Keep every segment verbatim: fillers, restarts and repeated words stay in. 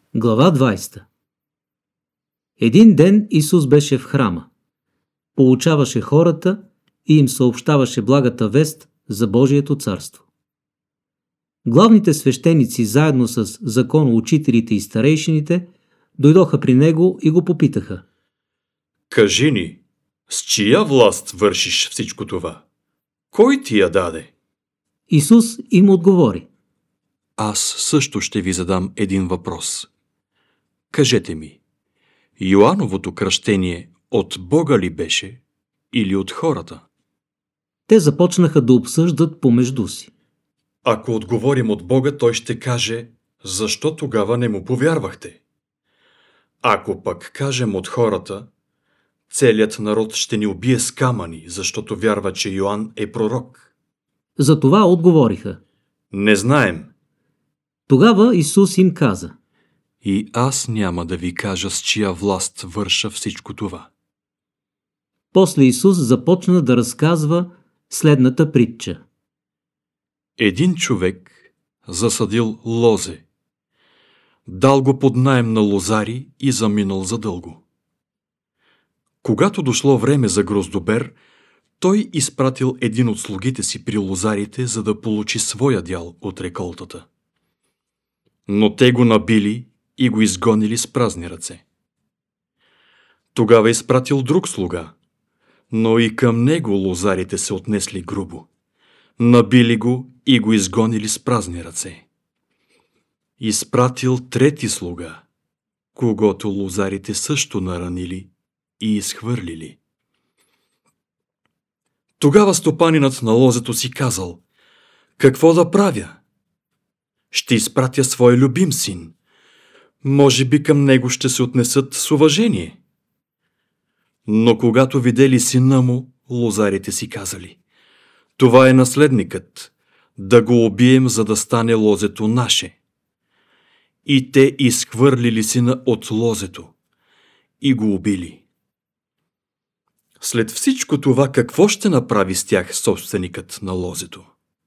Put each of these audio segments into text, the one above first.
Глава двадесета. Един ден Исус беше в храма. Получаваше хората и им съобщаваше благата вест за Божието царство. Главните свещеници, заедно с законоучителите и старейшините, дойдоха при него и го попитаха: Кажи ни, с чия власт вършиш всичко това? Кой ти я даде? Исус им отговори: Аз също ще ви задам един въпрос. Кажете ми, Йоановото кръщение от Бога ли беше или от хората? Те започнаха да обсъждат помежду си. Ако отговорим от Бога, той ще каже: защо тогава не му повярвахте? Ако пък кажем от хората, целият народ ще ни убие с камъни, защото вярва, че Йоан е пророк. Затова отговориха. Не знаем. Тогава Исус им каза: И аз няма да ви кажа с чия власт върша всичко това. После Исус започна да разказва следната притча. Един човек засадил лозе, дал го под наем на лозари и заминал задълго. Когато дошло време за гроздобер, той изпратил един от слугите си при лозарите, за да получи своя дял от реколтата. Но те го набили и го изгонили с празни ръце. Тогава изпратил друг слуга, но и към него лозарите се отнесли грубо. Набили го и го изгонили с празни ръце. Изпратил трети слуга, когото лозарите също наранили и изхвърлили. Тогава стопанинът на лозето си казал: какво да правя? Ще изпратя своя любим син. Може би към него ще се отнесат с уважение. Но когато видели сина му, лозарите си казали: това е наследникът, да го убием, за да стане лозето наше. И те изхвърлили сина от лозето и го убили. След всичко това, какво ще направи с тях собственикът на лозето?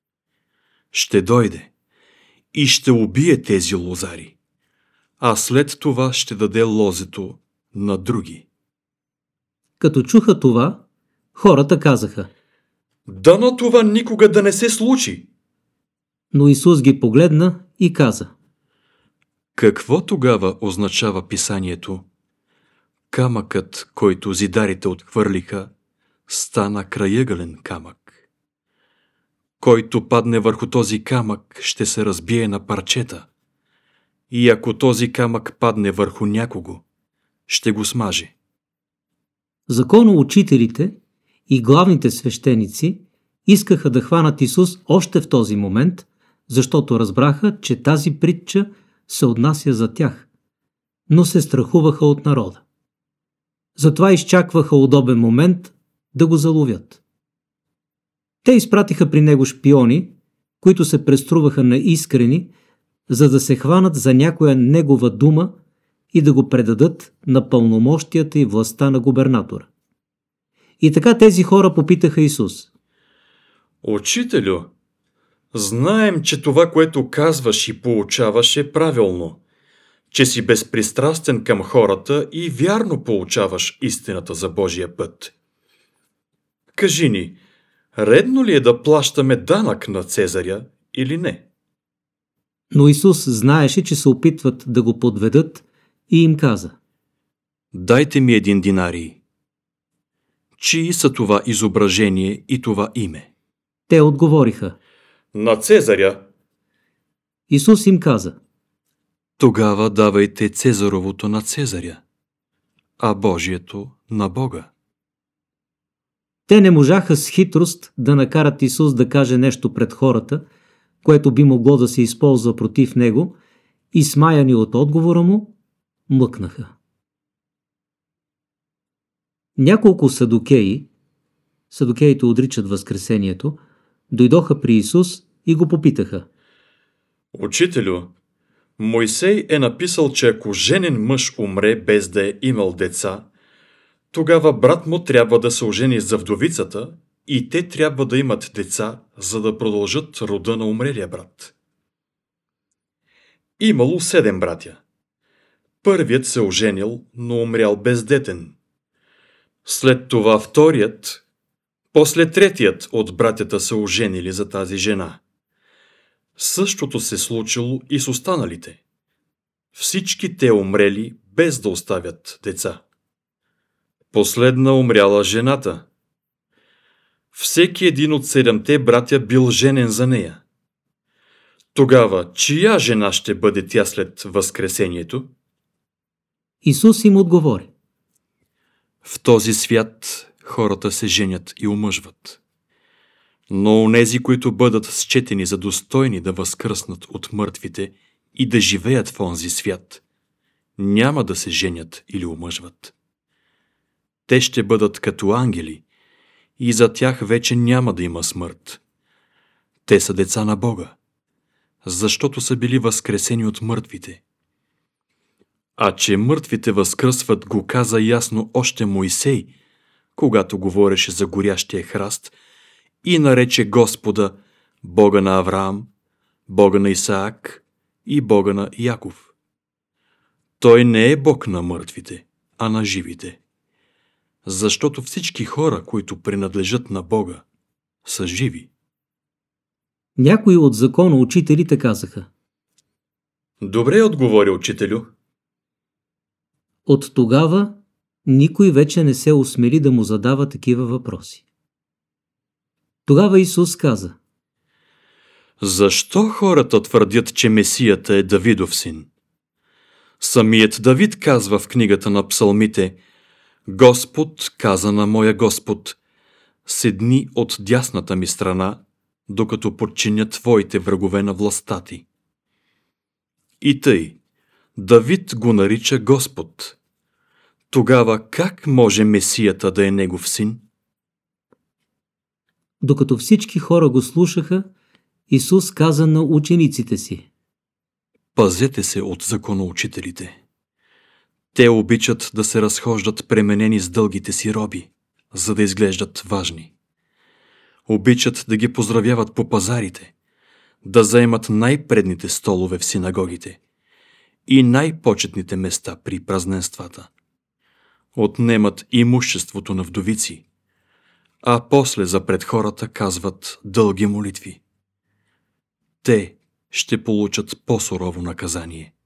Ще дойде и ще убие тези лозари, а след това ще даде лозето на други. Като чуха това, хората казаха: Дано това никога да не се случи. Но Исус ги погледна и каза: Какво тогава означава писанието? Камъкът, който зидарите отхвърлиха, стана краягълен камък. Който падне върху този камък, ще се разбие на парчета. И ако този камък падне върху някого, ще го смаже. Законоучителите и главните свещеници искаха да хванат Исус още в този момент, защото разбраха, че тази притча се отнася за тях, но се страхуваха от народа. Затова изчакваха удобен момент да го заловят. Те изпратиха при него шпиони, които се преструваха на искрени, за да се хванат за някоя негова дума и да го предадат на пълномощията и властта на губернатора. И така тези хора попитаха Исус: Учителю, знаем, че това, което казваш и получаваш, е правилно, че си безпристрастен към хората и вярно получаваш истината за Божия път. Кажи ни, редно ли е да плащаме данък на Цезаря или не? Но Исус знаеше, че се опитват да го подведат и им каза: Дайте ми един динарий. Чии са това изображение и това име? Те отговориха: На Цезаря. Исус им каза: Тогава давайте Цезаровото на Цезаря, а Божието на Бога. Те не можаха с хитрост да накарат Исус да каже нещо пред хората, което би могло да се използва против него, и смаяни от отговора му, млъкнаха. Няколко садукеи, садукеите отричат възкресението, дойдоха при Исус и го попитаха: Учителю, Мойсей е написал, че ако женен мъж умре без да е имал деца, тогава брат му трябва да се ожени за вдовицата и те трябва да имат деца, за да продължат рода на умрелия брат. Имало седем братя. Първият се оженил, но умрял бездетен. След това вторият, после третият от братята се оженили за тази жена. Същото се случило и с останалите. Всички те умрели без да оставят деца. Последна умряла жената. Всеки един от седемте братя бил женен за нея. Тогава, чия жена ще бъде тя след възкресението? Исус им отговори: В този свят хората се женят и омъжват. Но онези, които бъдат счетени за достойни да възкръснат от мъртвите и да живеят в онзи свят, няма да се женят или омъжват. Те ще бъдат като ангели и за тях вече няма да има смърт. Те са деца на Бога, защото са били възкресени от мъртвите. А че мъртвите възкръсват, го каза ясно още Моисей, когато говореше за горящия храст и нарече Господа Бога на Авраам, Бога на Исаак и Бога на Яков. Той не е Бог на мъртвите, а на живите. Защото всички хора, които принадлежат на Бога, са живи. Някои от законоучителите казаха: Добре отговори учителю. От тогава никой вече не се осмели да му задава такива въпроси. Тогава Исус каза: Защо хората твърдят, че Месията е Давидов син? Самият Давид казва в книгата на Псалмите: Господ каза на моя Господ: седни от дясната ми страна, докато подчиня твоите врагове на властта ти. И тъй, Давид го нарича Господ. Тогава как може Месията да е негов син? Докато всички хора го слушаха, Исус каза на учениците си: Пазете се от законоучителите. Те обичат да се разхождат пременени с дългите си роби, за да изглеждат важни. Обичат да ги поздравяват по пазарите, да заемат най-предните столове в синагогите и най-почетните места при празненствата. Отнемат имуществото на вдовици, а после за пред хората казват дълги молитви. Те ще получат по-сурово наказание.